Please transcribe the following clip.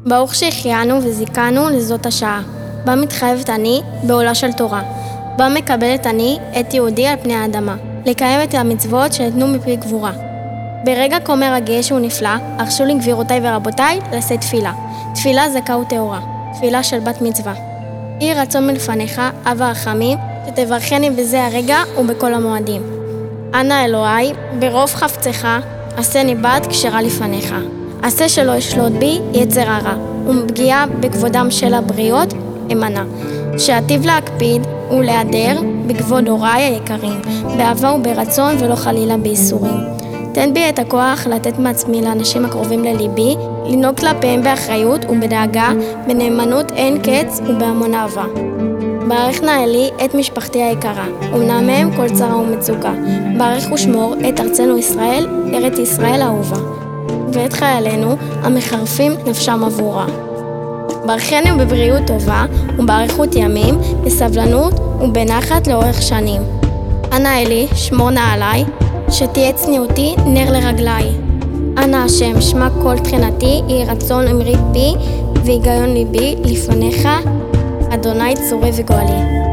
ברוך שהחיינו וזיכנו לזאת השעה, בה מתחייבת אני בעולה של תורה, בה מקבלת אני את יהודי על פני האדמה, לקיים את המצוות שניתנו מפי גבורה. ברגע כה מרגש ונפלא, הרשו לי גבירותיי ורבותיי לשאת תפילה. תפילה זכה וטהורה, תפילה של בת מצווה. יהי רצון מלפניך, אב הרחמים, שתברכני בזה הרגע ובכל המועדים. אנא אלוהי, ברוב חפצך, עשני בת כשרה לפניך. עשה שלא ישלוט בי יצר הרע, ומפגיעה בכבודם של הבריות אמנע. שעתיב להקפיד ולהדר בכבוד הוריי היקרים, באהבה וברצון ולא חלילה בייסורים. תן בי את הכוח לתת מעצמי לאנשים הקרובים לליבי, לנהוג כלפיהם באחריות ובדאגה, בנאמנות אין קץ ובהמון אהבה. ברך נא לי את משפחתי היקרה, ומנע מהם כל צרה ומצוקה. ברך ושמור את ארצנו ישראל, ארץ ישראל האהובה. ואת חיילינו המחרפים נפשם עבורה. ברכנו בבריאות טובה ובאריכות ימים, בסבלנות ובנחת לאורך שנים. אנא אלי, שמור נא עליי, שתהיה צניעותי נר לרגליי. אנא השם, שמע כל תחינתי, יהי רצון אמרי פי והיגיון ליבי לפניך, אדוני צורי וגואלי.